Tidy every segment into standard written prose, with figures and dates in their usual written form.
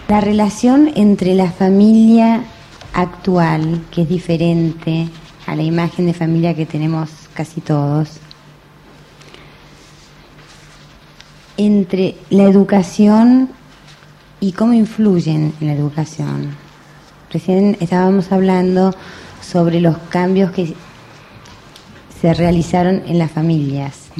La relación entre la familia actual, que es diferente a la imagen de familia que tenemos casi todos, entre la educación y cómo influyen en la educación. Recién estábamos hablando sobre los cambios que se realizaron en las familias.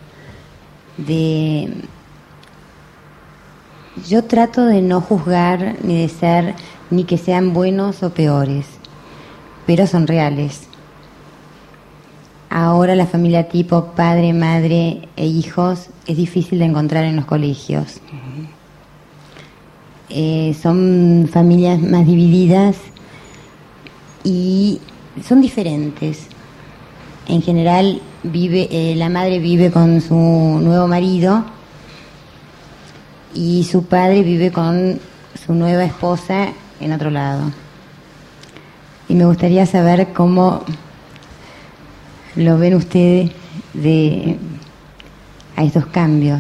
Yo trato de no juzgar ni que sean buenos o peores, pero son reales. Ahora la familia tipo padre, madre e hijos es difícil de encontrar en los colegios. Son familias más divididas y son diferentes. En general la madre vive con su nuevo marido y su padre vive con su nueva esposa en otro lado. Y me gustaría saber cómo lo ven ustedes a estos cambios.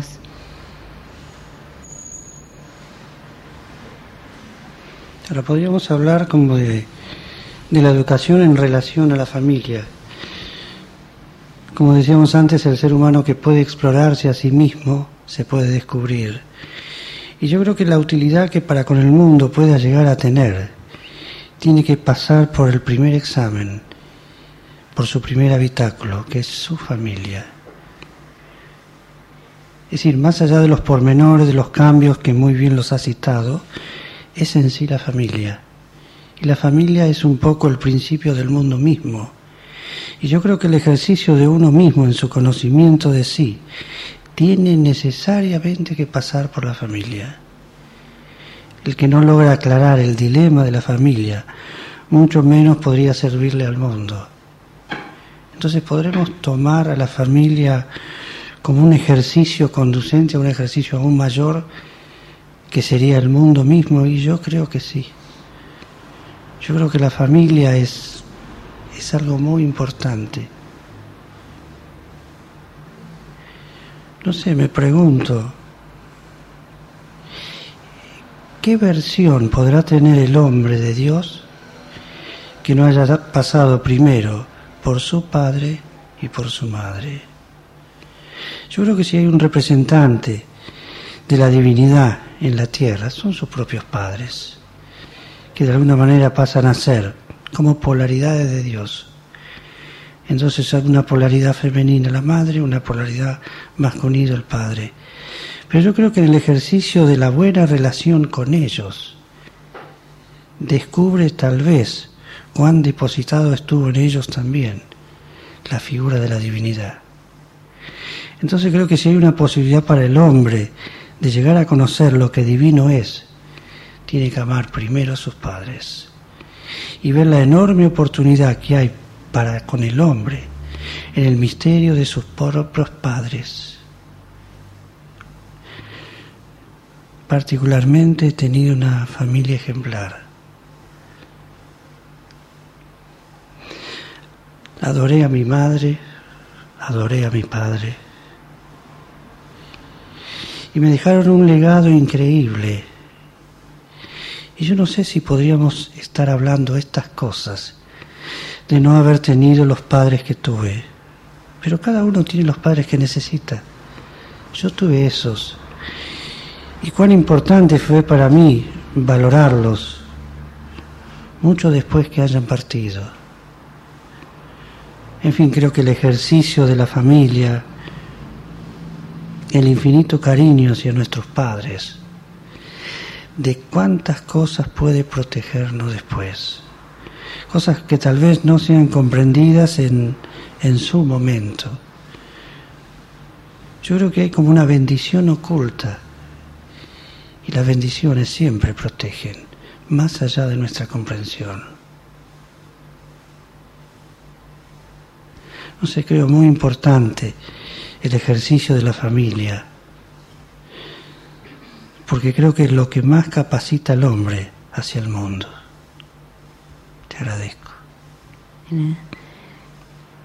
Ahora podríamos hablar como de la educación en relación a la familia. Como decíamos antes, el ser humano que puede explorarse a sí mismo se puede descubrir. Y yo creo que la utilidad que para con el mundo pueda llegar a tener tiene que pasar por el primer examen, por su primer habitáculo, que es su familia. Es decir, más allá de los pormenores, de los cambios que muy bien los ha citado, es en sí la familia. Y la familia es un poco el principio del mundo mismo. Y yo creo que el ejercicio de uno mismo en su conocimiento de sí tiene necesariamente que pasar por la familia. El que no logra aclarar el dilema de la familia, mucho menos podría servirle al mundo. Entonces podremos tomar a la familia como un ejercicio conducente a un ejercicio aún mayor, que sería el mundo mismo, y yo creo que sí. Yo creo que la familia es algo muy importante. No sé, me pregunto, ¿qué versión podrá tener el hombre de Dios que no haya pasado primero por su padre y por su madre? Yo creo que si hay un representante de la divinidad en la tierra, son sus propios padres, que de alguna manera pasan a ser como polaridades de Dios. Entonces hay una polaridad femenina la madre, una polaridad masculina el padre. Pero yo creo que en el ejercicio de la buena relación con ellos, descubre tal vez cuán depositado estuvo en ellos también la figura de la divinidad. Entonces creo que si hay una posibilidad para el hombre de llegar a conocer lo que divino es, tiene que amar primero a sus padres y ver la enorme oportunidad que hay para con el hombre en el misterio de sus propios padres. Particularmente he tenido una familia ejemplar. Adoré a mi madre, adoré a mi padre, y me dejaron un legado increíble. Y yo no sé si podríamos estar hablando estas cosas de no haber tenido los padres que tuve, pero cada uno tiene los padres que necesita. Yo tuve esos, y cuán importante fue para mí valorarlos mucho después que hayan partido. En fin, creo que el ejercicio de la familia, el infinito cariño hacia nuestros padres, de cuántas cosas puede protegernos después. Cosas que tal vez no sean comprendidas en su momento. Yo creo que hay como una bendición oculta, y las bendiciones siempre protegen, más allá de nuestra comprensión. No sé, creo muy importante el ejercicio de la familia, porque creo que es lo que más capacita al hombre hacia el mundo. Te agradezco.